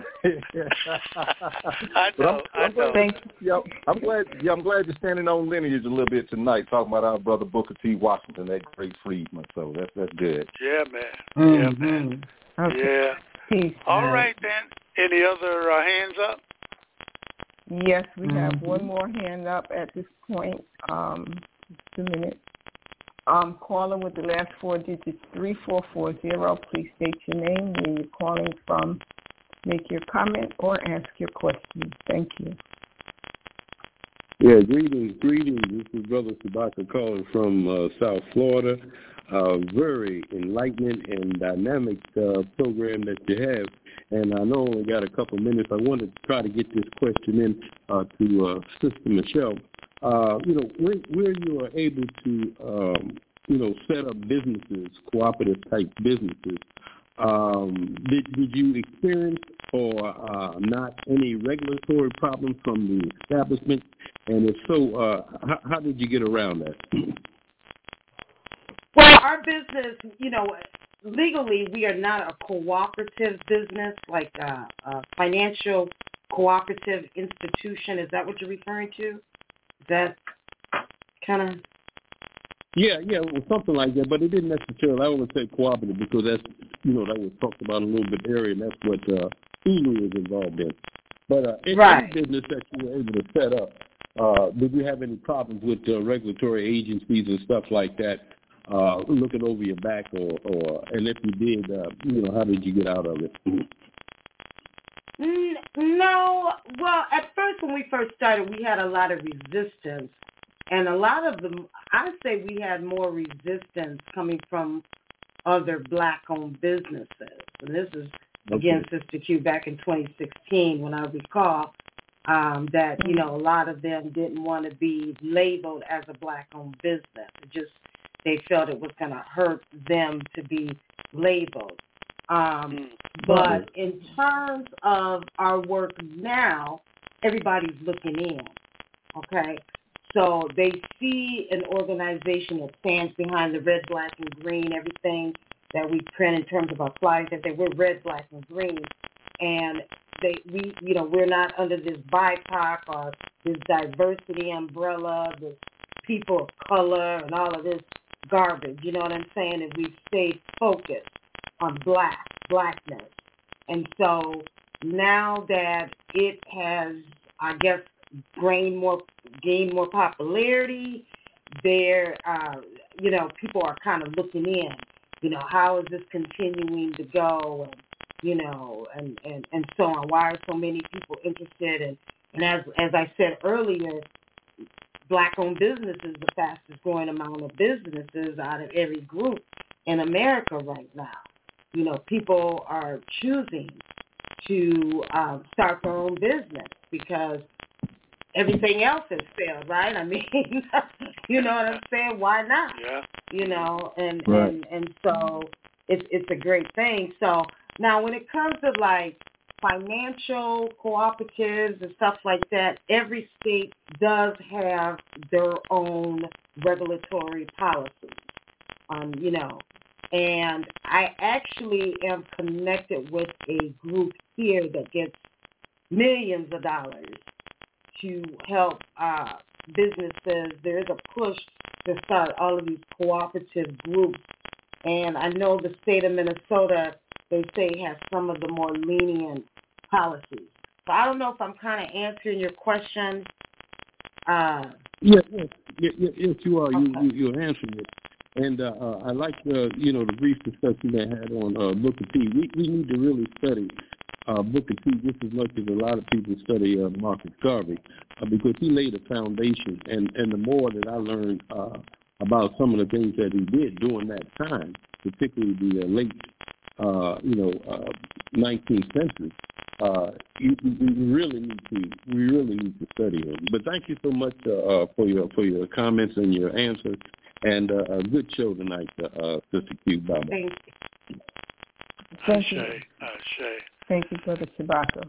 I know. I'm glad you're standing on lineage a little bit tonight, talking about our brother Booker T. Washington, that great freedman. So that's good. Yeah, man. Yeah, man. Okay. Yeah. All right, then. Any other hands up? Yes, we have one more hand up at this point. Just a minute. Caller with the last 4 digits, 3440. Please state your name, where you're calling from, make your comment, or ask your question. Thank you. Yeah, greetings. This is Brother Sabaka calling from South Florida. Very enlightening and dynamic program that you have. And I know I only got a couple minutes. I wanted to try to get this question in to Sister Michelle. Where you are able to, set up businesses, cooperative type businesses, did you experience or not any regulatory problems from the establishment? And if so, how did you get around that? Well, our business, legally we are not a cooperative business like a financial cooperative institution. Is that what you're referring to? Is that kind of? Yeah, well, something like that, but it didn't necessarily. I want to say cooperative because that's, that was talked about a little bit earlier, and that's what Ulu is involved in. But in any business that you were able to set up, did you have any problems with regulatory agencies and stuff like that, looking over your back, or and if you did, how did you get out of it? No. Well, at first, when we first started, we had a lot of resistance. And a lot of them, I'd say we had more resistance coming from other Black-owned businesses. And this is, again, Sister Q, back in 2016, when I recall that, a lot of them didn't want to be labeled as a Black-owned business. They felt it was going to hurt them to be labeled. But in terms of our work now, everybody's looking in, okay? So they see an organization that stands behind the red, black, and green, everything that we print in terms of our flyers, that they we're red, black, and green. And we're not under this BIPOC or this diversity umbrella, this people of color and all of this garbage, you know what I'm saying? And we've stayed focused on blackness. And so now that it has, I guess, gain more popularity, people are kind of looking in, how is this continuing to go, and so on. Why are so many people interested? And as I said earlier, Black-owned business is the fastest growing amount of businesses out of every group in America right now. People are choosing to start their own business because everything else has failed, right? I mean, you know what I'm saying? Why not? Yeah. And so it's a great thing. So now when it comes to like financial cooperatives and stuff like that, every state does have their own regulatory policies, and I actually am connected with a group here that gets millions of dollars to help businesses. There is a push to start all of these cooperative groups. And I know the state of Minnesota, they say, has some of the more lenient policies. So I don't know if I'm kind of answering your question. Yes, you are. Okay. You're answering it. And I like the brief discussion they had on Booker T. We need to really study Booker T just as much as a lot of people study Marcus Garvey because he laid a foundation. And the more that I learned about some of the things that he did during that time, particularly the late 19th century, we really need to study him. But thank you so much for your comments and your answers. And a good show tonight, Sister Q. Bye-bye. Thank you. Thank you, Brother Shabaka.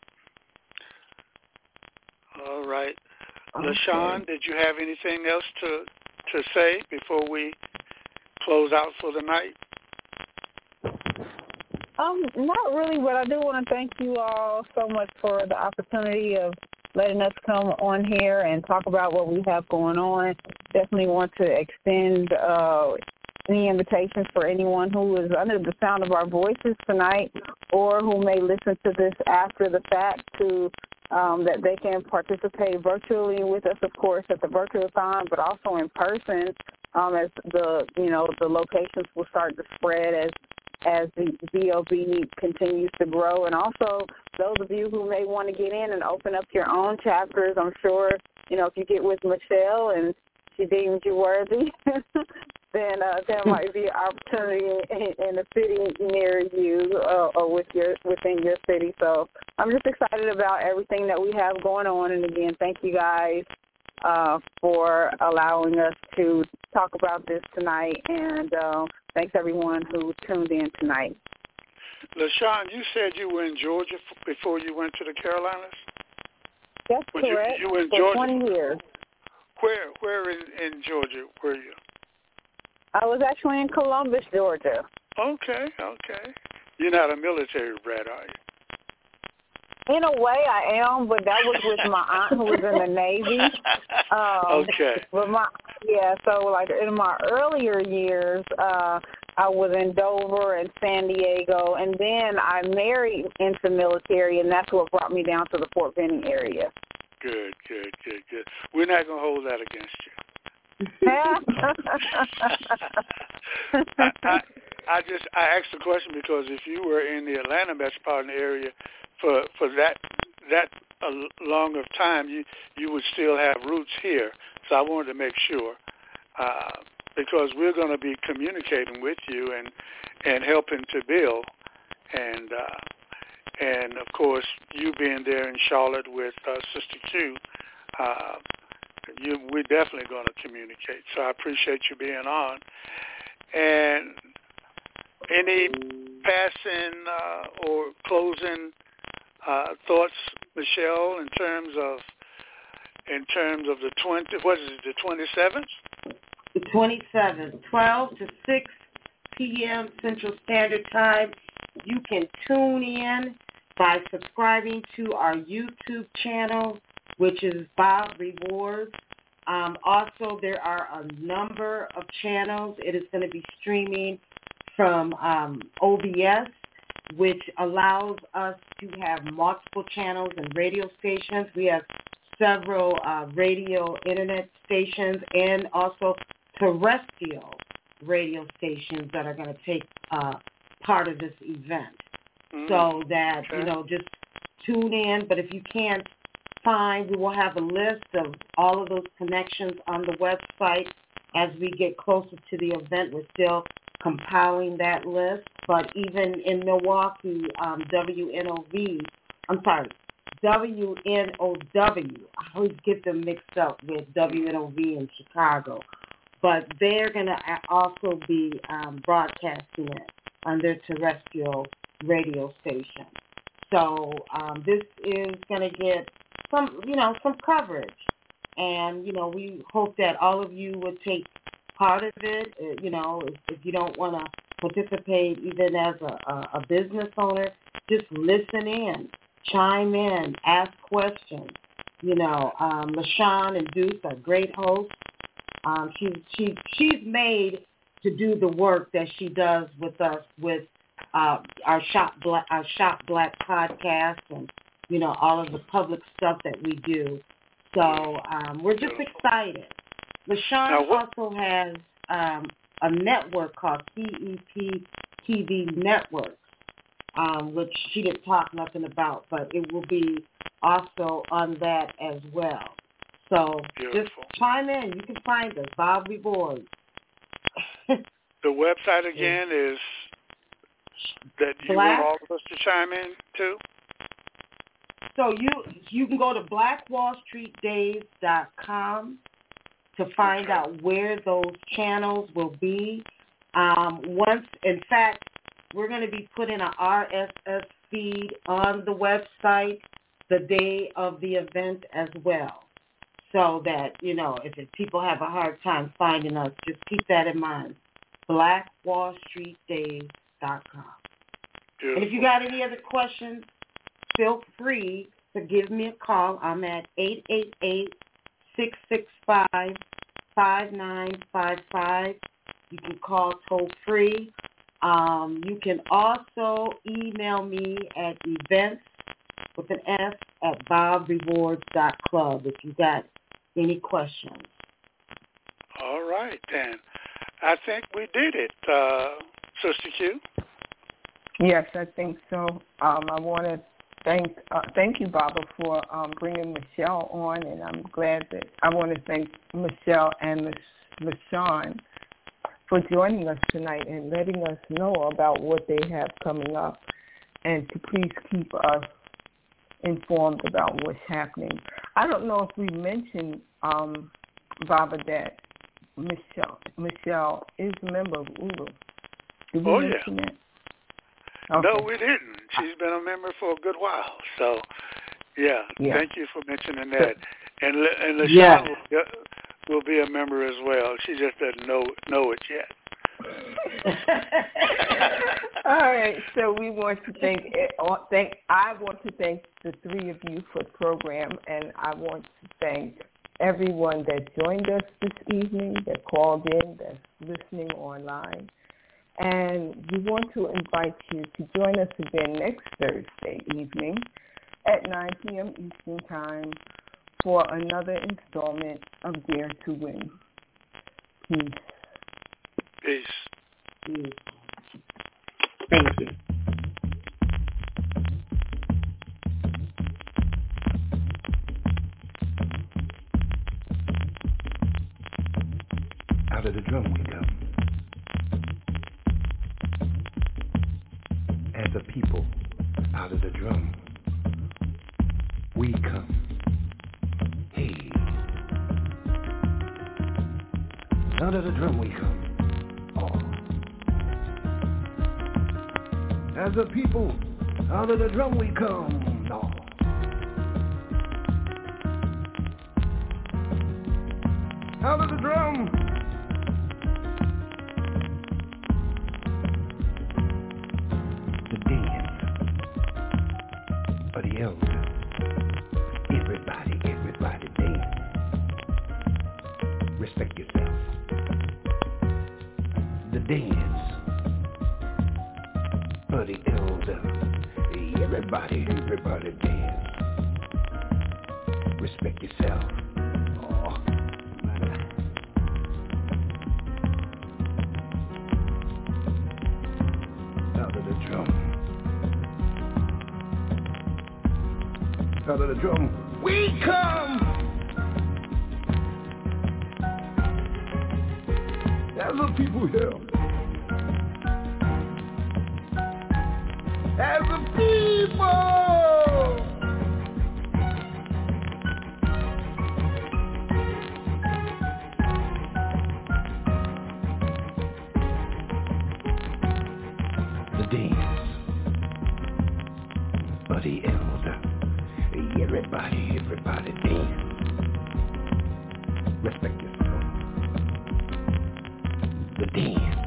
All right. LaShawn, did you have anything else to say before we close out for the night? Not really, but I do want to thank you all so much for the opportunity of letting us come on here and talk about what we have going on. Definitely want to extend any invitations for anyone who is under the sound of our voices tonight or who may listen to this after the fact to that they can participate virtually with us, of course, at the Virtual-a-thon, but also in person as the locations will start to spread as the VOB continues to grow. And also those of you who may want to get in and open up your own chapters, I'm sure, if you get with Michelle and she deems you worthy, then there might be an opportunity in a city near you or within your city. So I'm just excited about everything that we have going on. And again, thank you guys for allowing us to talk about this tonight. And thanks everyone who tuned in tonight. LaShawn, you said you were in Georgia before you went to the Carolinas? That's correct. You were in for Georgia 20 years. Where in Georgia were you? I was actually in Columbus, Georgia. Okay. You're not a military brat, are In a way, I am, but that was with my aunt who was in the Navy. Okay. But so like in my earlier years, I was in Dover and San Diego, and then I married into military, and that's what brought me down to the Fort Benning area. Good. We're not going to hold that against you. I asked the question because if you were in the Atlanta metropolitan area for that long of time, you would still have roots here. So I wanted to make sure because we're going to be communicating with you and helping to build, and of course you being there in Charlotte with Sister Q. We're definitely going to communicate. So I appreciate you being on. And any passing or closing thoughts, Michelle, in terms of the 27th? The 27th, 12 to 6 p.m. Central Standard Time. You can tune in by subscribing to our YouTube channel, which is Bob Rewards. Also, there are a number of channels. It is going to be streaming from OBS, which allows us to have multiple channels and radio stations. We have several radio internet stations and also terrestrial radio stations that are going to take part of this event. So that, just tune in. But if you can't find, we will have a list of all of those connections on the website. As we get closer to the event, we're still compiling that list. But even in Milwaukee, WNOW, I always get them mixed up with WNOV in Chicago. But they're going to also be broadcasting it on their terrestrial radio station. So this is going to get some coverage. And, we hope that all of you would take part of it. If you don't want to participate even as a business owner, just listen in, chime in, ask questions. LaShawn and Deuce are great hosts. She's made to do the work that she does with us with our Shop Black podcast and all of the public stuff that we do. So we're just excited. LaShawn also has a network called CEP TV Network, which she didn't talk nothing about, but it will be also on that as well. So just chime in. You can find us, Bob Rewards. The website again is that you want all of us to chime in too? So you can go to blackwallstreetdays.com to find out where those channels will be. In fact, we're going to be putting an RSS feed on the website the day of the event as well. So that, if people have a hard time finding us, just keep that in mind. blackwallstreetdays.com. And if you got any other questions, feel free to give me a call. I'm at 888-665-5955. You can call toll free. You can also email me at events with an S at bobrewards.club if you got any questions. All right, then. I think we did it, Sister Q. Yes, I think so. I want to thank you, Baba, for bringing Michelle on, and I'm glad that I want to thank Michelle and LaShawn for joining us tonight and letting us know about what they have coming up, and to please keep us informed about what's happening. I don't know if we mentioned, Baba, that Michelle is a member of ULU. Did we mention that? Okay. No, we didn't. She's been a member for a good while. So, thank you for mentioning that. And LaShawn will be a member as well. She just doesn't know it yet. All right, so we want to I want to thank the three of you for the program, and I want to thank everyone that joined us this evening, that called in, that's listening online. And we want to invite you to join us again next Thursday evening at 9 p.m. Eastern Time for another installment of Dare to Win. Peace. Peace. Peace. Thank you. Out of the drum we come. As a people, out of the drum we come. Hey. Out of the drum we come. As a people, out of the drum we come. No. Out of the drum. The dance of the elder. Everybody dance. Respect yourself. The dance of the elder. Everybody dance. Respect yourself. Oh. Out of the drum. Out of the drum we come. As a people here. As a people. The dance of the elder. Everybody dance. Respect yourself. The dance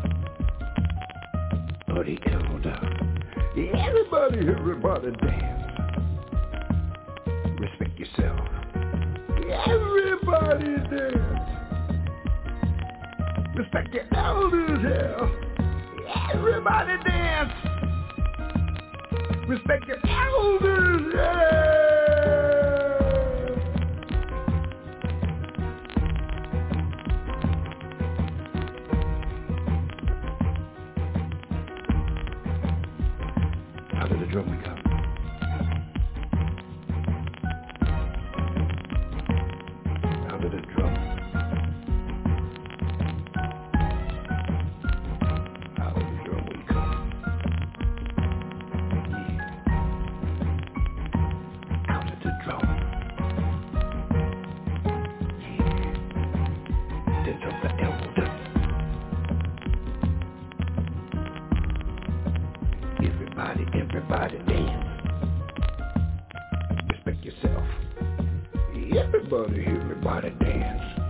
of the elder. Everybody dance. Respect yourself. Everybody dance. Respect your elders here. Everybody dance. Respect your elders here. Out of the drum we come. Out of the drum. Out of the drum we come. Yeah. Out of the drum. Yeah. This of the elder. Everybody dance. Respect yourself. Everybody dance.